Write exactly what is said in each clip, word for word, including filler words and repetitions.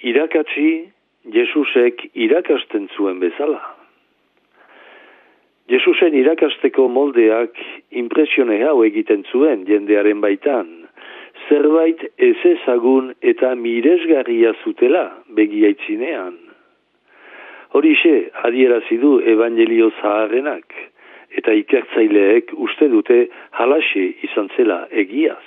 irakatsi Jesusek irakasten zuen bezala. Jesusen irakasteko moldeak impresione hau egiten zuen jendearen baitan, zerbait ezezagun eta miresgarria zutela begiaitzinean. Horixe adierazi du evangelio zaharrenak, eta ikertzaileek uste dute halaxe izan zela egiaz.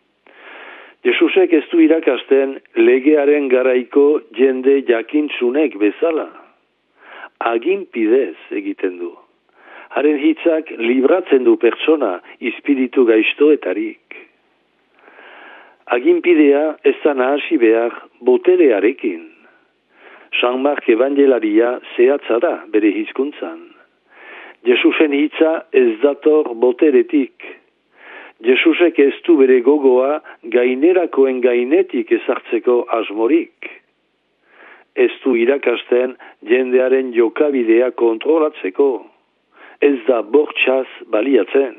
Jesusek ez du irakasten legearen garaiko jende jakintzunek bezala. Aginpidez egiten du. Haren hitzak libratzen du pertsona espiritu gaiztoetarik. Aginpidea ez da nahasi behar boterearekin. San Mark evangelaria zehatza da bere hizkuntzan. Jesusen hitza ez dator boteretik. Jesusek ez du bere gogoa gainerakoen gainetik ezartzeko asmorik. Ez du irakasten jendearen jokabidea kontrolatzeko. Ez da bortxaz baliatzen.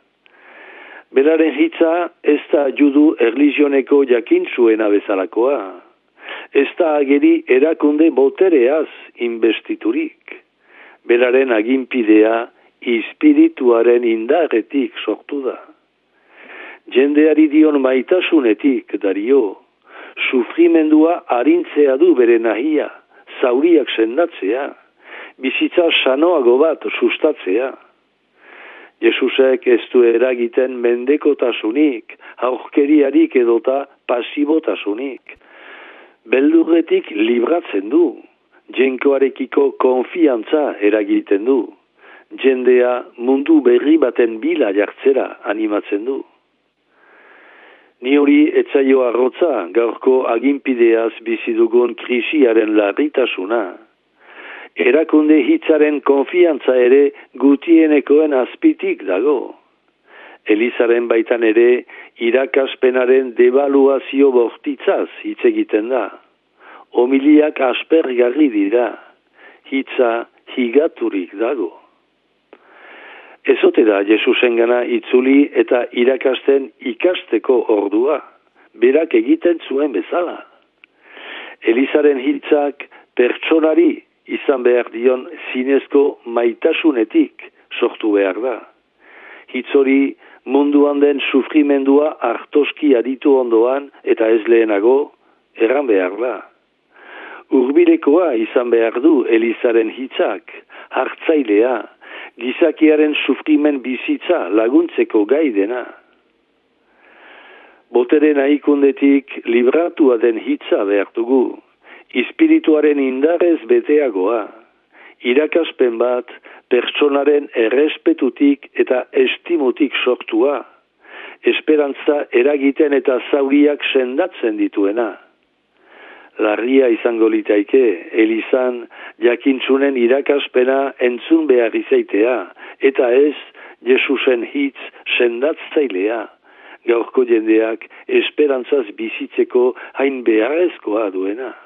Beraren hitza ez da judu erlijioneko jakintzuena bezalakoa. Ez da ageri erakunde botereaz investiturik. Beraren aginpidea espirituaren indarretik sortu da. Jendeari dion maitasunetik dario, sufrimendua arintzea du bere nahia, zauriak sendatzea, bizitza sanoago bat sustatzea. Jesusek ez du eragiten mendekotasunik, aurkeriarik edota pasibotasunik. Beldurretik libratzen du, jenkoarekiko konfiantza eragiten du, jendea mundu berri baten bila jartzera animatzen du. Ni hori etzaio arrotza gaurko aginpideaz bizidugun krisiaren larritasuna. Erakunde hitzaren konfiantza ere gutienekoen azpitik dago. Elizaren baitan ere irakaspenaren devaluazio bortitzaz hitz egiten da. Homiliak aspergarri dira, hitza higaturik dago. Ezote da Jesusengana itzuli eta irakasten ikasteko ordua, berak egiten zuen bezala. Elizaren hitzak pertsonari izan behar dion zinezko maitasunetik sortu behar da. Hitz hori munduan den sufrimendua hartoski aditu ondoan eta ez lehenago erran behar da. Urbilekoa izan behar du Elizaren hitzak, hartzailea, gizakiaren sufrimen bizitza laguntzeko gai dena. Botere nahikundetik libratua den hitza behar dugu, espirituaren indarrez beteagoa, irakaspen bat pertsonaren errespetutik eta estimutik sortua, esperantza eragiten eta zauriak sendatzen dituena. Larria izango litaike, Elizan jakintzunen irakaspena entzun behar izaitea, eta ez Jesusen hitz sendatzailea, gaurko jendeak esperantzaz bizitzeko hain beharrezkoa duena.